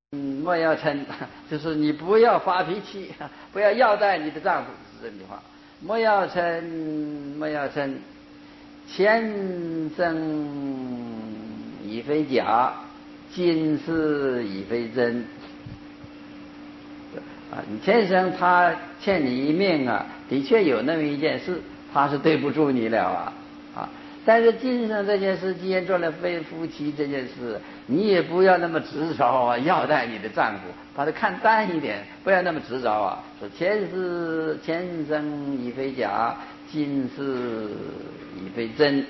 莫要嗔，就是你不要发脾气，不要要待你的丈夫，是这句话。莫要嗔，莫要嗔，前生已非假，今世已非真。你前生他欠你一命啊，的确有那么一件事，他是对不住你了啊。但是今生这件事，既然做了非夫妻这件事，你也不要那么执着啊，要待你的丈夫，把它看淡一点，不要那么执着啊。说前生已非假，今世已非真。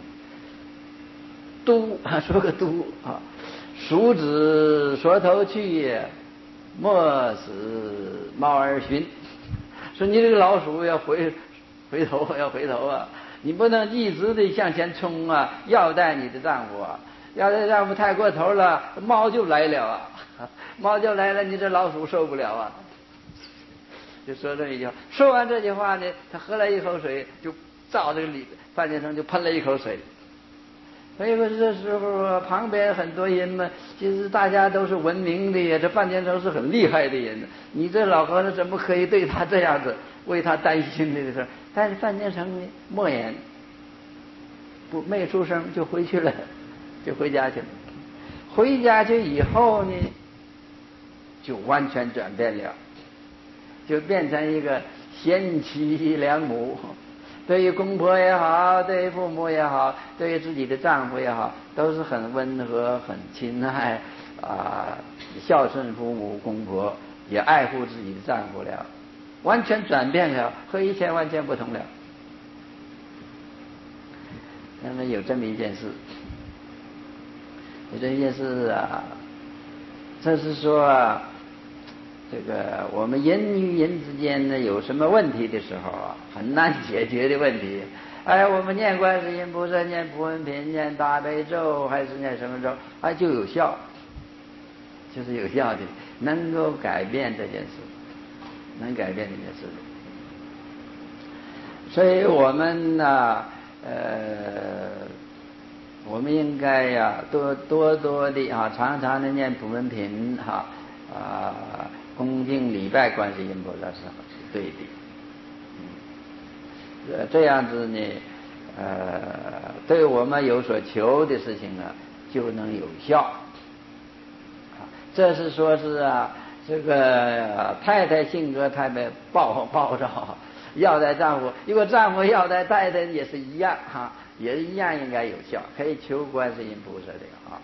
说个都啊，鼠指缩头去，莫使猫儿寻。说你这个老鼠要回头啊，你不能一直的向前冲啊，要待你的丈夫啊，要待丈夫太过头了，猫就来了啊，猫就来了，你这老鼠受不了啊。就说这一句话，说完这句话呢，他喝了一口水，就照这个范先生就喷了一口水。所以说这时候旁边很多人嘛，其实大家都是文明的呀，这范先生是很厉害的人，你这老和尚怎么可以对他这样子，为他担心这个事？但是范先生呢，默言，没出声，就回去了，就回家去了。回家去以后呢，就完全转变了，就变成一个贤妻良母。对于公婆也好，对于父母也好，对于自己的丈夫也好，都是很温和、很亲爱孝顺父母公婆，也爱护自己的丈夫了，完全转变了，和以前完全不同了。那么有这么一件事，这是说这个我们人与人之间呢，有什么问题的时候啊，很难解决的问题。我们念观世音菩萨、念普门品、念大悲咒，还是念什么咒，就有效，就是有效的，能够改变这件事，能改变这件事。所以我们呢，我们应该多的常常的念普门品恭敬礼拜观世音菩萨是对的。这样子呢，对我们有所求的事情就能有效。这是说是这个太太性格太暴躁，要待丈夫，如果丈夫要待太太也是一样也是一样应该有效，可以求观世音菩萨的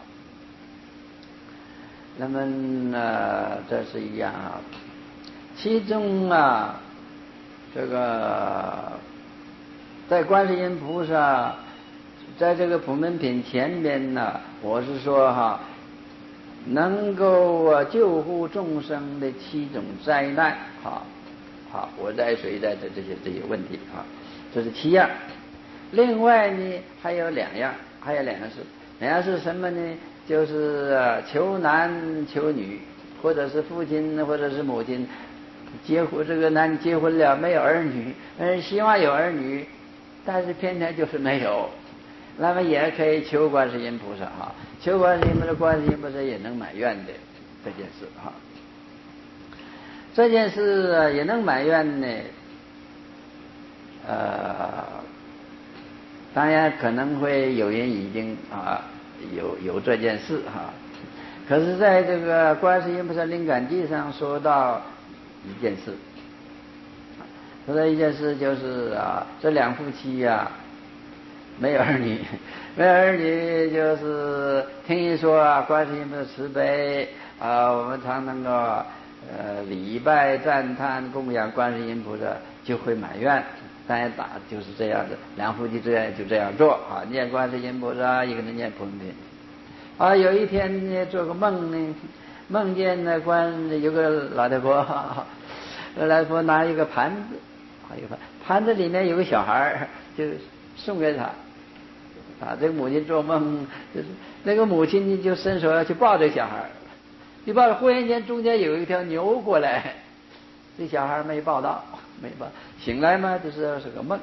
那么这是一样其中这个在观世音菩萨在这个普门品前面呢，我是说能够救护众生的7种灾难火灾水灾这些问题这是7样。另外呢还有2样是什么呢？就是求男求女，或者是父亲或者是母亲这个男结婚了没有儿女，希望有儿女，但是偏偏就是没有，那么也可以求观世音菩萨求观世音菩萨，观世音菩萨也能满愿的这件事这件事也能满愿呢。当然可能会有人已经有这件事可是在这个观世音菩萨灵感记上说到一件事，就是这2夫妻没有儿女，就是听一说观世音菩萨慈悲我们常能够礼拜赞叹供养观世音菩萨就会满愿。当然就是这样的，2夫妻就这样做念观世音菩萨，一个人念普门品有一天呢做个梦呢，梦见有个老太婆老太婆拿一个盘子盘子里面有个小孩就送给他这个母亲做梦就是那个母亲就伸手要去抱这个小孩，一抱忽然间中间有一条牛过来，这小孩没抱到，醒来嘛就是个梦。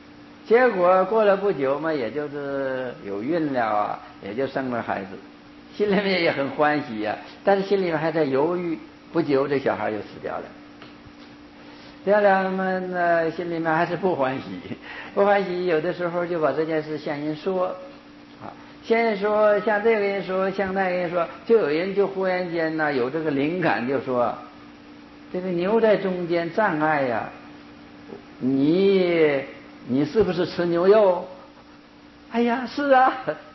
结果过了不久嘛，也就是有孕了也就生了孩子。 心里面也很欢喜呀，但是心里面还在犹豫，不久这小孩就死掉了。掉了嘛，心里面还是不欢喜，不欢喜，有的时候就把这件事向人说，啊，向人说，向这个人说，向那个人说，就有人就忽然间呢有这个灵感，就说这个牛在中间障碍呀，你是不是吃牛肉？哎呀，是啊，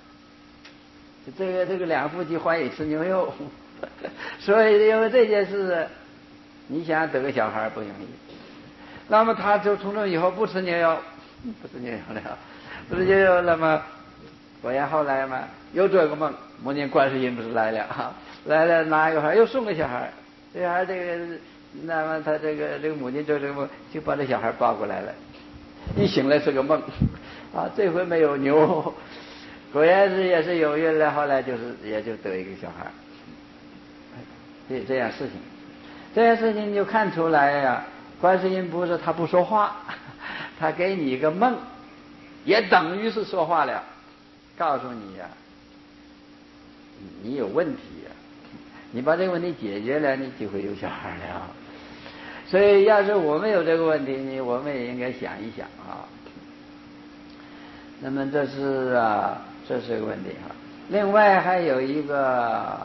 这个两夫妻欢喜吃牛肉，所以因为这件事，你想得个小孩不容易。那么他就从这以后不吃牛肉，不吃牛肉了，不吃牛肉了嘛。果然后来嘛，又做个梦，梦见观世音不是来了，来了拿一个孩又送个小孩，这孩这个，那么他这个母亲做这个梦，就把这小孩抱过来了。一醒来是个梦，啊，这回没有牛，果然是也是有运了。后来也就得一个小孩，这样事情，这样事情就看出来呀，观世音菩萨他不说话，他给你一个梦，也等于是说话了，告诉你呀，你有问题呀，你把这个问题解决了，你就会有小孩了。所以要是我们有这个问题呢，我们也应该想一想啊。那么这是个问题哈。另外还有一个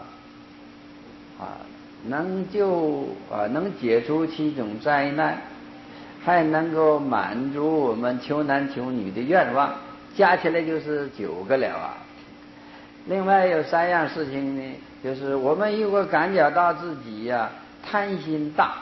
能解除其种灾难，还能够满足我们求男求女的愿望，加起来就是9个了啊。另外有3样事情呢，就是我们如果感觉到自己贪心大，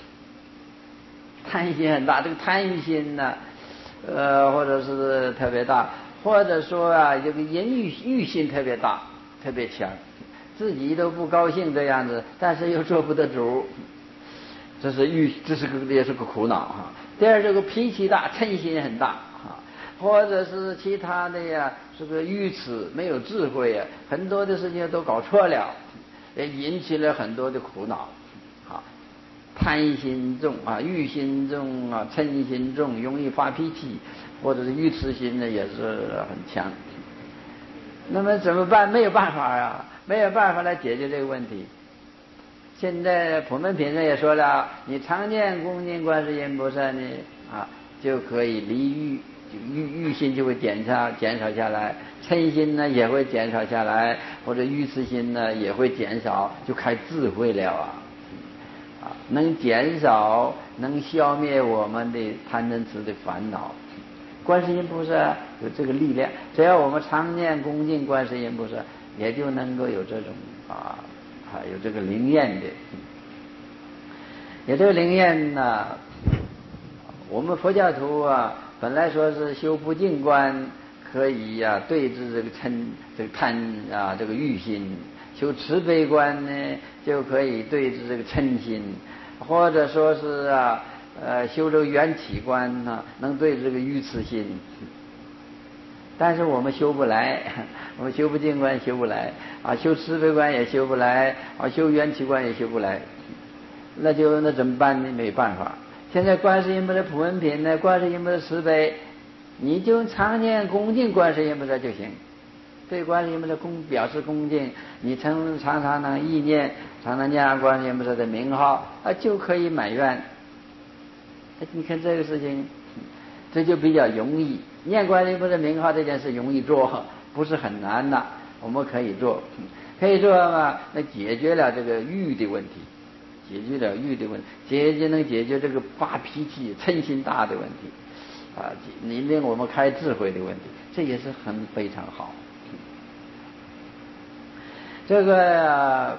贪心很大，这个贪心呢，或者是特别大，或者说这个欲心特别大，特别强，自己都不高兴这样子，但是又做不得主，这也是个苦恼哈。第二，这个脾气大，嗔心很大哈，或者是其他的这个愚痴，没有智慧很多的事情都搞错了，也引起了很多的苦恼。贪心重欲心重嗔心重，容易发脾气，或者是愚痴心呢也是很强。那么怎么办？没有办法没有办法来解决这个问题。现在普门品上也说了，你常念恭敬观世音菩萨呢就可以离欲心就会减少下来，嗔心呢也会减少下来，或者愚痴心呢也会减少，就开智慧了能减少，能消灭我们的贪嗔痴的烦恼。观世音菩萨有这个力量，只要我们常念恭敬观世音菩萨，也就能够有这种有这个灵验的。有这个灵验呢，我们佛教徒本来说是修不净观可以对治这个贪这个欲心，修慈悲观呢就可以对治这个嗔心，或者说是修这个缘起观能对治这个愚痴心。但是我们修不来，我们修不净观修不来修慈悲观也修不来修缘起观也修不来，那怎么办呢？没办法。现在观世音菩萨普门品呢，观世音菩萨慈悲，你就常念恭敬观世音菩萨就行。对观世音菩萨表示恭敬，你常常能意念，常常念观世音菩萨的名号就可以满愿。你看这个事情，这就比较容易。念观世音菩萨名号这件事容易做，不是很难的，我们可以做嘛。那解决了这个欲的问题，能解决这个发脾气、嗔心大的问题你令我们开智慧的问题，这也是非常好。这个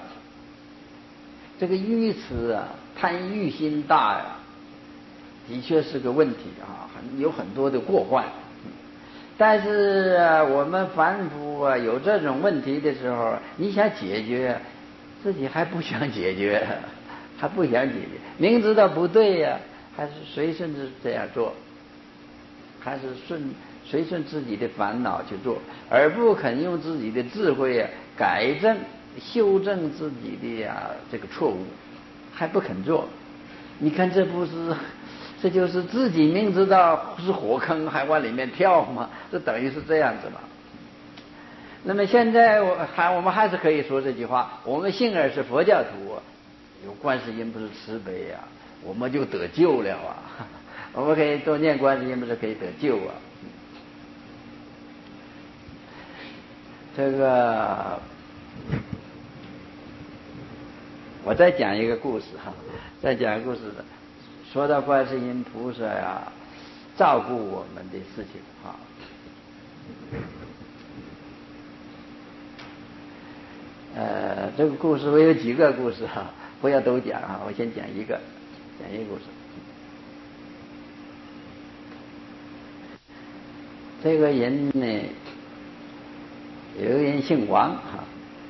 愚痴贪欲心大的确是个问题有很多的过患。但是我们凡夫有这种问题的时候，你想解决，自己还不想解决，明知道不对还是随顺着这样做，还是随顺自己的烦恼去做，而不肯用自己的智慧改正、修正自己的这个错误，还不肯做。你看这就是自己明知道是火坑还往里面跳嘛，这等于是这样子嘛。 那么现在我们还是可以说这句话：我们幸而是佛教徒，有观世音不是慈悲啊，我们就得救了啊！我们可以多念观世音，不是可以得救啊？这个，我再讲一个故事哈，再讲一个故事。说到观世音菩萨呀，照顾我们的事情哈。这个故事我有几个故事哈，不要都讲哈，我先讲一个故事。这个人呢，有一个人姓王哈，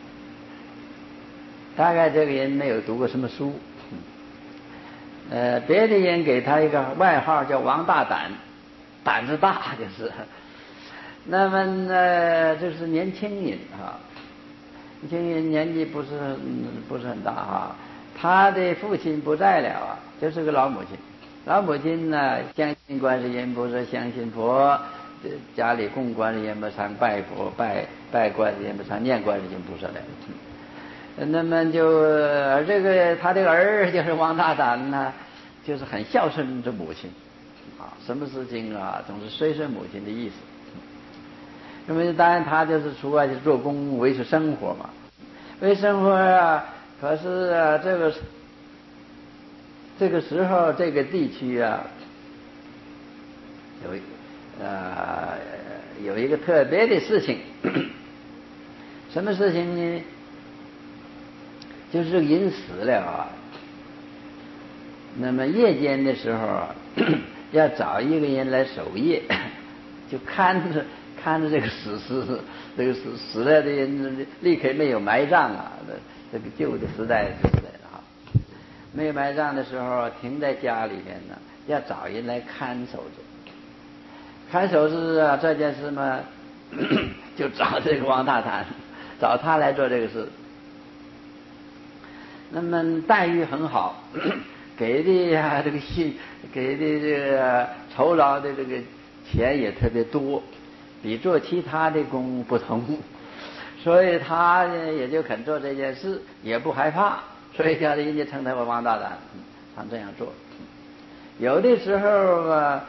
大概这个人没有读过什么书，别的人给他一个外号叫王大胆，胆子大就是。那么呢，就是年轻人哈。年轻人年纪不是很大啊，他的父亲不在了啊，就是个老母亲。老母亲呢，相信观世音菩萨，相信佛，家里供观世音菩萨，拜佛拜观世音菩萨，念观世音菩萨来。那么这个他这个儿就是王大胆呢，就是很孝顺着母亲啊，什么事情啊总是随顺母亲的意思。那么当然他就是出外去做工维持生活嘛，维持生活啊。可是啊，这个时候这个地区啊，有一个特别的事情，什么事情呢？就是这个人死了啊，那么夜间的时候啊，要找一个人来守夜，就看着这个这个死了的人立刻没有埋葬啊，这个旧的时代哈，没有埋葬的时候停在家里面呢，要找人来看守着。看守是啊，这件事嘛，就找这个王大胆，找他来做这个事。那么待遇很好，给的呀给的这个酬劳的这个钱也特别多，比做其他的工不同，所以他呢也就肯做这件事，也不害怕，所以叫人家称他为王大胆，他这样做。有的时候啊，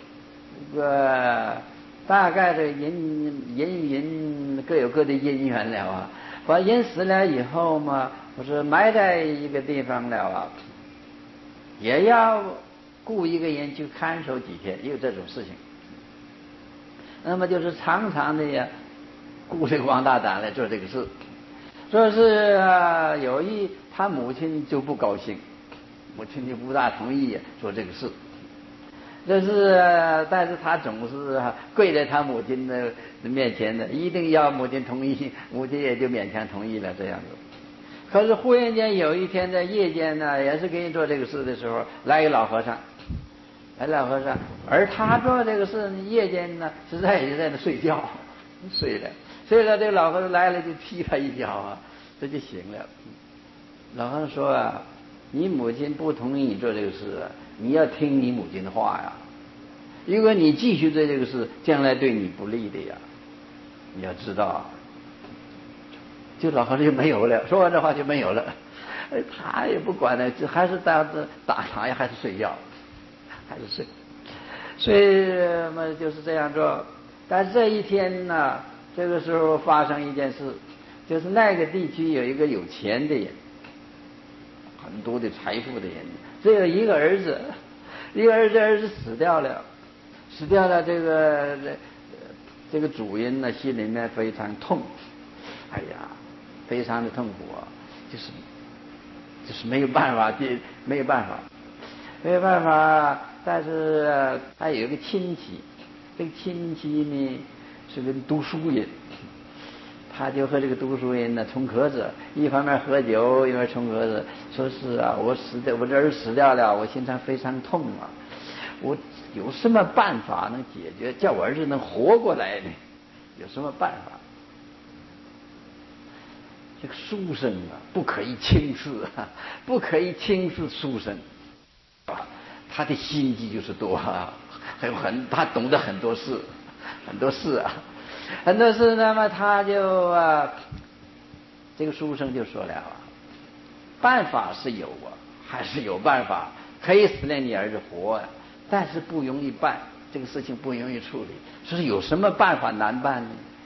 大概这人各有各的因缘了啊。把人死了以后嘛，不是埋在一个地方了啊，也要雇一个人去看守几天，也有这种事情。那么就是常常的呀，雇这个王大胆来做这个事。说是他母亲就不高兴，母亲就不大同意做这个事。但是他总是跪在他母亲的面前的，一定要母亲同意，母亲也就勉强同意了这样子。可是忽然间有一天在夜间呢，也是给你做这个事的时候，来一个老和尚，而他做这个事夜间呢，实在也在那睡觉，睡了，这个老和尚来了就踢他一脚啊，这就醒了。老和尚说啊，你母亲不同意你做这个事啊，你要听你母亲的话呀。如果你继续做这个事，将来对你不利的呀，你要知道。就老和尚就没有了，说完这话就没有了。他也不管了，还是打茶呀，还是睡觉，还是睡。所以嘛就是这样做。但是这一天呢，这个时候发生一件事，就是那个地区有一个有钱的人，很多的财富的人，只有一个儿子，儿子死掉了，这个主人呢心里面非常痛，哎呀，非常的痛苦啊，就是没有办法，但是他有一个亲戚，这个亲戚呢是个读书人。他就和这个读书人呢冲壳子，一方面喝酒，一方面冲壳子，说是啊，我这儿死掉了，我心肠非常痛啊，我有什么办法能解决，叫我儿子能活过来呢？有什么办法？这个书生啊，不可以轻视啊，不可以轻视书生啊，他的心机就是多啊，他懂得很多事啊。 很多事，那么他就这个书生就说了办法是有还是有办法，可以使令你儿子活但是不容易办，这个事情不容易处理。说是有什么办法难办呢？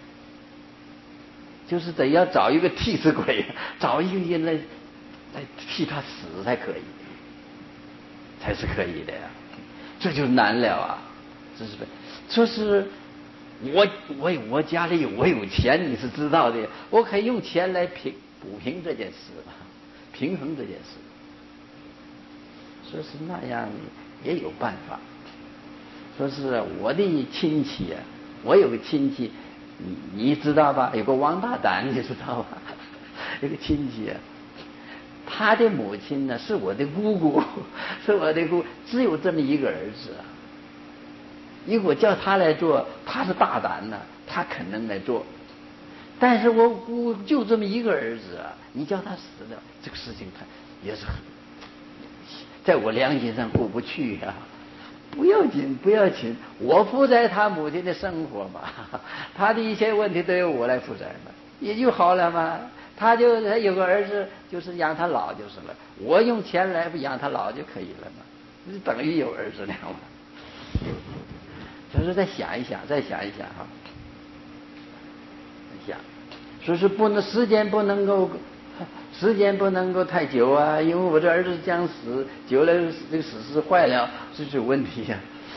就是得要找一个替死鬼，找一个人来替他死才可以，才是可以的呀。这就难了这是说是我家里我有钱，你是知道的，我可以用钱来补平这件事平衡这件事。说是那样也有办法。说是我的亲戚我有个亲戚，你知道吧？有个王大胆，你知道吧？有个亲戚他的母亲呢是我的姑姑，是我的姑，只有这么一个儿子如果叫他来做，他是大胆他肯能来做。但是我姑就这么一个儿子你叫他死了，这个事情他也是很在我良心上过不去不要紧，不要紧，我负责他母亲的生活嘛，他的一切问题都由我来负责嘛，也就好了嘛。他有个儿子，就是养他老就是了，我用钱来养他老就可以了嘛，就等于有儿子了嘛。就是再想一想想，说是不能时间不能够太久因为我这儿子将死，久了这个死尸坏了，这是有问题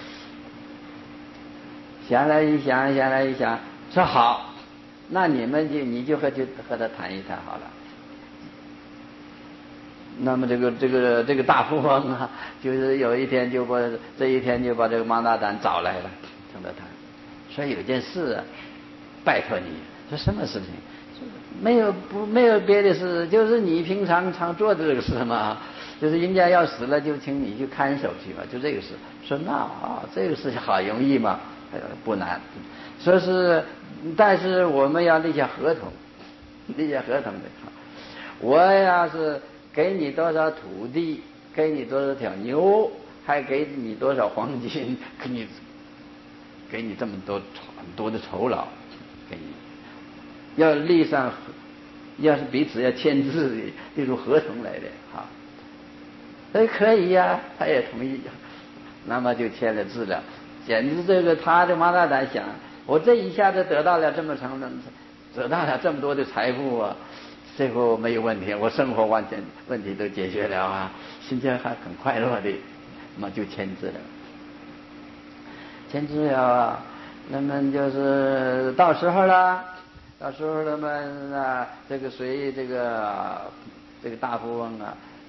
想来一想，说好，那你就和他谈一谈好了。那么这个大富翁就是有一天就把这个王大胆找来了，跟他谈，说有件事拜托你。说什么事情？没有别的事，就是你平常做的这个事嘛，就是人家要死了就请你去看守去嘛，就这个事。说那这个事情好容易嘛，不难。说是但是我们要立下合同的。我要是给你多少土地，给你多少条牛，还给你多少黄金，给你这么多的酬劳，给你要立上，要是彼此要签字的这种合同来的可以他也同意那么就签了字了。简直他的王大胆想，我这一下子得到了这么多的财富最后没有问题，我生活完全问题都解决了心情还很快乐的，那么就签字了。那么就是到时候了，那么这个这个大富翁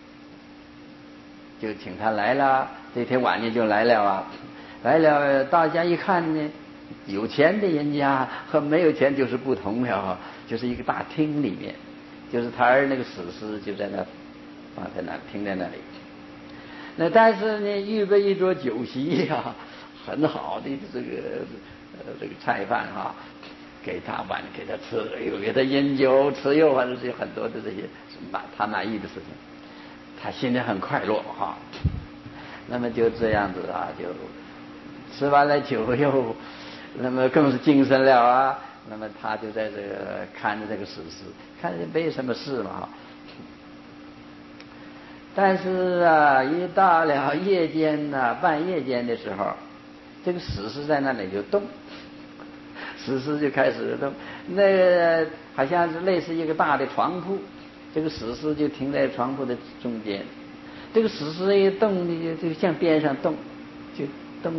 就请他来了，这天晚上就来了大家一看呢，有钱的人家和没有钱就是不同了就是一个大厅里面，就是他那个死尸就在那放在那停在那里。那但是呢，预备一桌酒席很好的这个菜饭给他吃，又给他饮酒吃肉，反正是有很多的这些他满意的事情，他心里很快乐那么就这样子就吃完了酒又，那么更是精神了那么他就在这个看着这个死尸，看着没什么事嘛但是一到了夜间半夜间的时候，这个死尸在那里就动，死尸就开始动，那好像是类似一个大的床铺，这个死尸就停在床铺的中间，这个死尸一动就向边上动，就动。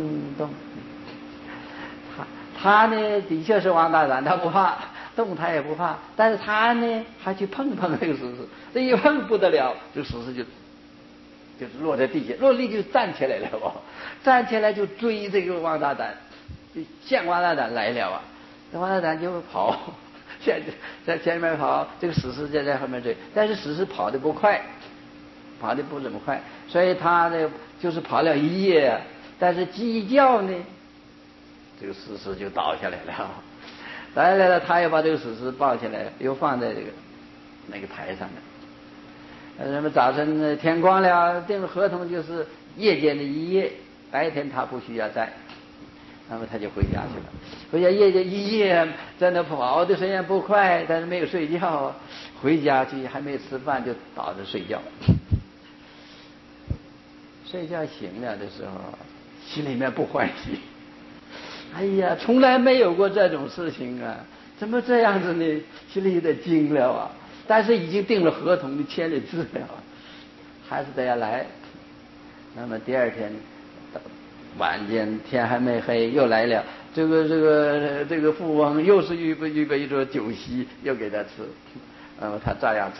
他呢的确是王大胆，他不怕动，他也不怕，但是他呢还去碰这个死尸，这一碰不得了，这个死尸就是落在地下，落地就站起来了站起来就追这个王大胆，就向王大胆来了这王大胆就跑，在前面跑，这个死尸就在后面追，但是死尸跑得不快，跑得不怎么快，所以他呢就是跑了一夜但是鸡叫呢，这个死尸就倒下来了，他又把这个死尸抱起来，又放在那个台上面。那么早晨天光了，订合同就是夜间的一夜，白天他不需要在。 那么他就回家去了。回家一夜在那跑的虽然不快，但是没有睡觉。回家去还没吃饭就倒着睡觉。睡觉醒了的时候，心里面不欢喜。哎呀，从来没有过这种事情啊！怎么这样子呢？心里有点惊了啊！但是已经订了合同，你签了字了，还是得要来。那么第二天晚间天还没黑，又来了。这个富翁又是预备一桌酒席，又给他吃。那么他照样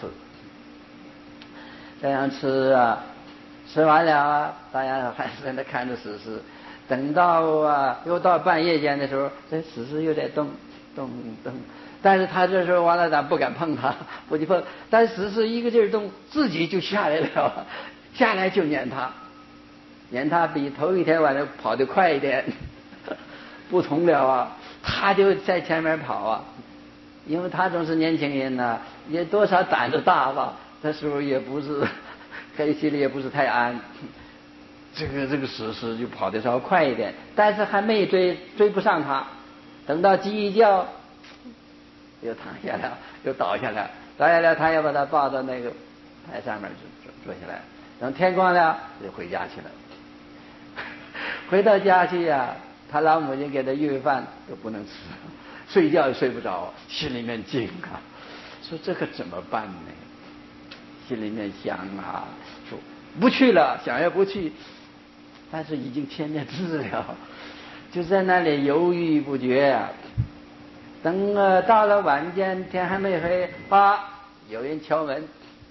吃啊，吃完了啊，大家还是在那看着史诗。等到又到半夜间的时候，这史诗又在动，但是他这时候王大胆不敢碰他，不去碰。但是史诗一个劲儿动，自己就下来了，下来就撵他比头一天晚上跑得快一点，不同了啊！他就在前面跑啊，因为他总是年轻人呐，也多少胆子大吧。那时候也不是，心里也不是太安。这个史诗就跑得稍微快一点，但是还没追不上他。等到鸡一叫，又躺下了，又倒下来，他要把他抱到那个台上面坐下来。等天光了，就回家去了。回到家去呀，他老母亲给他预备饭都不能吃，睡觉也睡不着，心里面惊啊，说这可怎么办呢？心里面想啊，说不去了，想要不去，但是已经签了字了，就在那里犹豫不决啊。等到了晚间，天还没黑，有人敲门。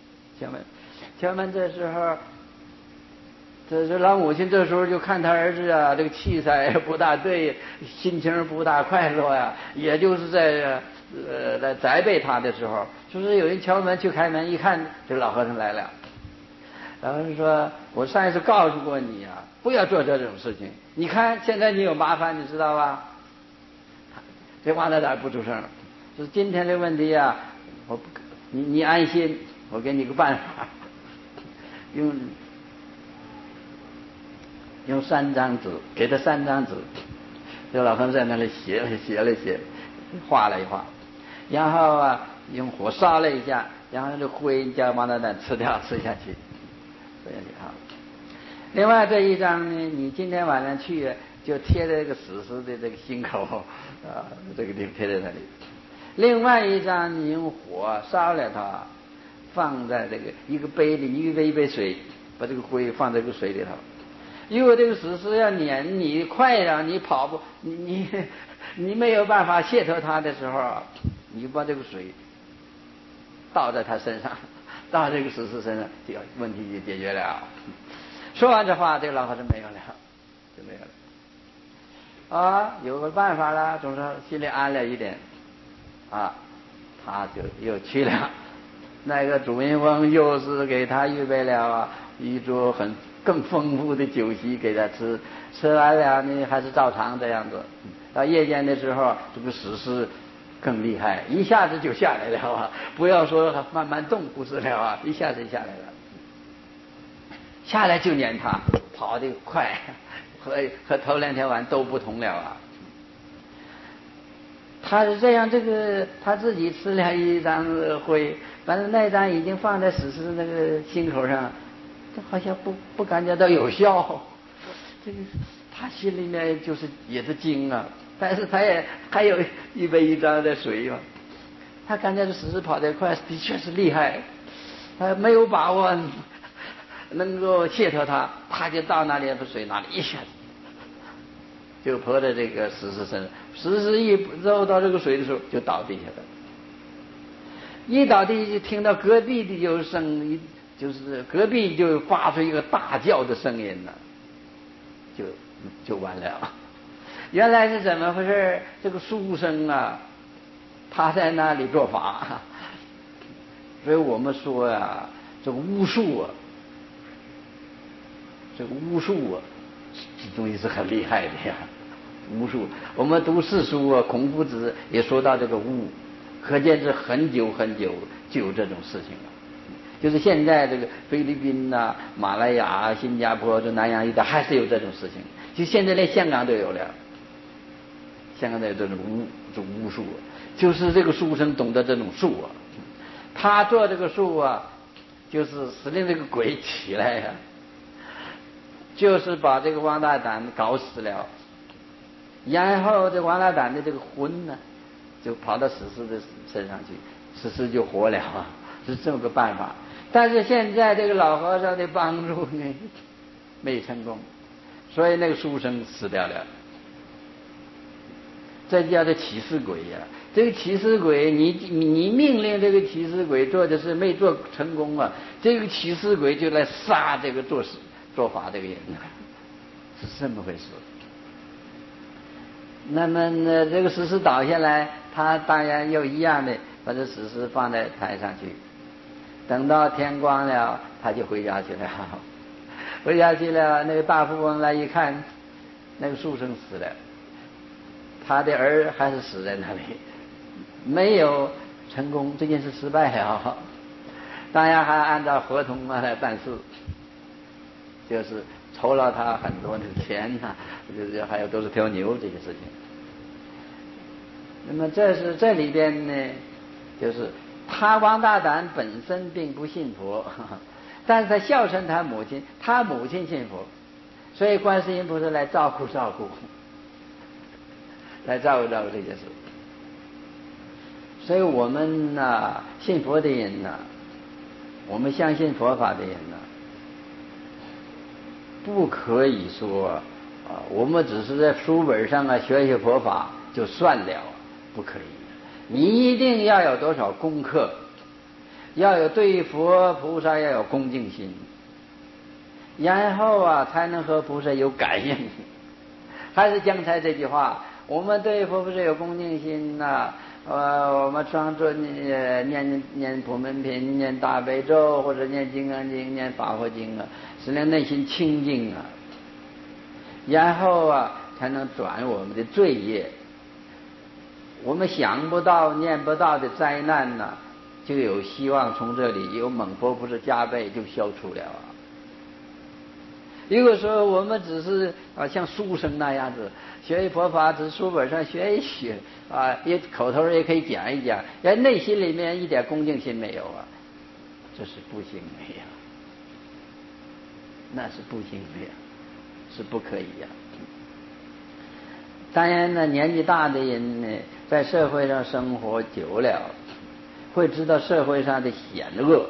这时候，这老母亲这时候就看他儿子啊，这个气色不大对，心情不大快乐呀，也就是在责备他的时候，就是有人敲门，去开门一看，这老和尚来了。老和尚说：“我上一次告诉过你啊，不要做这种事情。你看现在你有麻烦，你知道吧？”这王大胆不出声，就是今天的问题啊，你安心，我给你个办法，用3张纸，给他3张纸。这老和尚在那里写，画了一画，然后用火烧了一下，然后这灰叫王大胆吃下去。另外这一张呢，你今天晚上去就贴在这个史诗的这个心口这个地方贴在那里。另外一张你用火烧了它，放在这个一个杯里，一杯水，把这个灰放在这个水里头。如果这个史诗要撵你快了，你跑不你没有办法卸脱它的时候，你就把这个水倒在他身上，倒这个史诗身上，这个问题就解决了。说完这话，这个老和尚没有了，就没有了。有个办法了，总是心里安了一点。他就又去了。那个主人翁又是给他预备了一桌更丰富的酒席给他吃，吃完了呢还是照常这样子。到夜间的时候，这个史诗更厉害，一下子就下来了不要说慢慢动，不是了一下子就下来了。下来就撵他，跑得快，和头2天晚都不同了他是这样，他自己吃了一张灰，反正那张已经放在史诗那个心口上，这好像不感觉到有效。这个他心里面也是惊啊，但是他也还有预备一张的水他感觉这史诗跑得快，的确是厉害，他没有把握能够卸脱他就到那里把水哪里一下子就泼在这个史诗身上，史诗一绕到这个水的时候就倒地下了。一倒地就听到隔壁的有声音，就是隔壁就发出一个大叫的声音了，就完了。原来是怎么回事？这个书生他在那里做法，所以我们说这个巫术这东西是很厉害的呀。巫术，我们读四书孔夫子也说到这个巫，可见是很久就有这种事情了。就是现在这个菲律宾马来亚新加坡这南洋一带还是有这种事情，就现在连香港都有了。 现在这种巫术，就是这个书生懂得这种术啊，他做这个术啊，就是使令这个鬼起来呀，就是把这个王大胆搞死了，然后这王大胆的这个魂呢，就跑到史诗的身上去，史诗就活了啊，是这么个办法。但是现在这个老和尚的帮助呢，没成功，所以那个书生死掉了。这叫做起尸鬼呀！这个起尸鬼，你命令这个起尸鬼做的事没做成功啊，这个起尸鬼就来杀这个做法这个人，是这么回事。那么呢，这个石狮倒下来，他当然又一样的把这石狮放在台上去，等到天光了，他就回家去了。回家去了，那个大富翁来一看，那个书生死了，他的儿还是死在那里，没有成功，这件事失败了。当然还按照合同来办事，就是酬了他很多的钱呐，就是还有都是挑牛这些事情。那么这里边呢，就是他王大胆本身并不信佛，但是他孝顺他母亲，他母亲信佛，所以观世音菩萨来照顾这些事。所以我们呢，信佛的人呢，我们相信佛法的人呢，不可以说啊，我们只是在书本上啊学佛法就算了，不可以。你一定要有多少功课，要有对佛菩萨要有恭敬心，然后啊才能和菩萨有感应。还是刚才这句话，我们对佛菩萨有恭敬心呐，我们常做念普门品、念大悲咒或者念金刚经、念法华经啊，使令内心清净啊，然后啊才能转我们的罪业。我们想不到念不到的灾难呢，就有希望从这里有猛佛菩萨加倍就消除了啊。如果说我们只是像书生那样子学佛法，只是书本上学一学啊，也口头也可以讲一讲，人内心里面一点恭敬心没有啊，这是不行的呀，那是不行的呀，是不可以呀。当然呢，年纪大的人呢，在社会上生活久了，会知道社会上的险恶。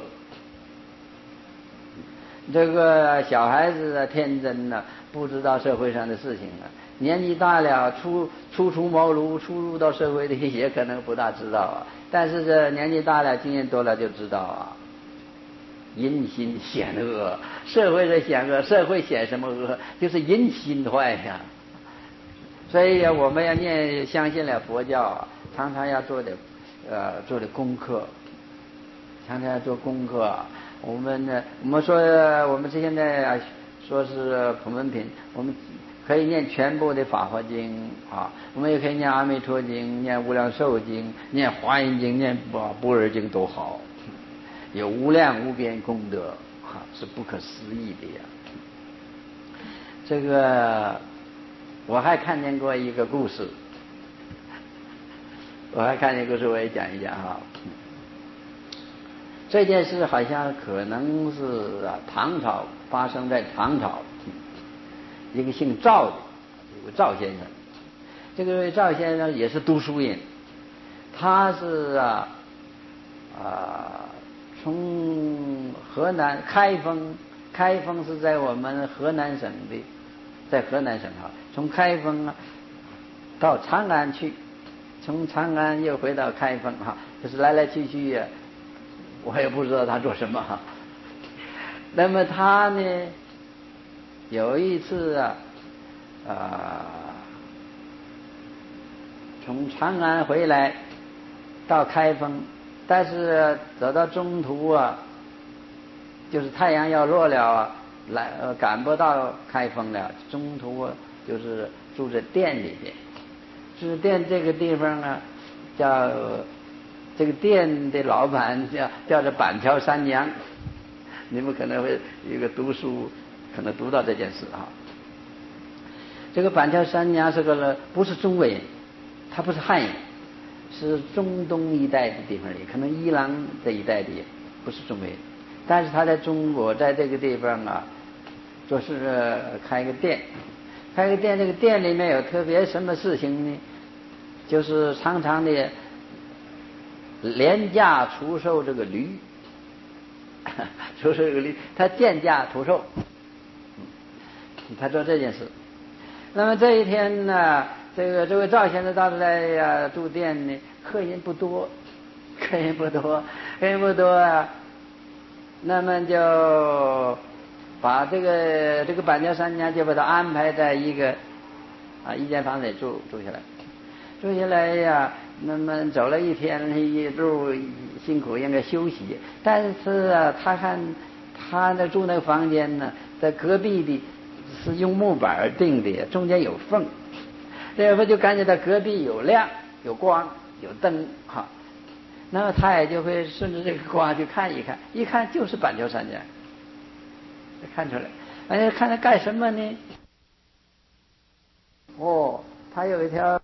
这个小孩子啊，天真呢，不知道社会上的事情啊。年纪大了，初出茅庐，初入到社会的也可能不大知道啊。但是这年纪大了，经验多了就知道啊。阴心险恶，社会的险恶，社会险什么恶？就是阴心坏呀。所以我们要相信了佛教啊，常常要做点功课，常常要做功课。我们说我们现在说是普门品，我们可以念全部的法华经啊，我们也可以念阿弥陀经、念无量寿经、念华严经、念般若经都好，有无量无边功德啊，是不可思议的呀。这个我还看见过一个故事，我也讲一讲哈。这件事好像可能是唐朝发生在唐朝，一个姓赵的，有个赵先生。这个赵先生也是读书人，他是从河南开封是在我们河南省的，在河南省从开封到长安去，从长安又回到开封就是来来去去我也不知道他做什么。那么他呢，有一次从长安回来到开封，但是走到中途就是太阳要落了赶不到开封了，中途就是住在店里边。住店这个地方叫这个店的老板叫做板桥三娘，你们可能会一个读书可能读到这件事这个板桥三娘是不是中国人， 它不是汉人，是中东一带的地方里，可能伊朗这一带的，不是中国人。但是他在中国，在这个地方啊，就是开个店，这个店里面有特别什么事情呢？就是常常的廉价出售这个驴，出售这个驴，他贱价出售，他做这件事。那么这一天呢，这位赵先生到来住店呢，客人不多啊。那么就把这个板桥三娘就把他安排在一间房子里住下来呀。那么走了一天一路辛苦，应该休息。但是啊，他看他住那个房间呢，在隔壁的是用木板钉的，中间有缝，这不就感觉到隔壁有亮、有光、有灯哈。那么他也就会顺着这个光去看一看就是板桥三娘，看出来。看他干什么呢？他有一条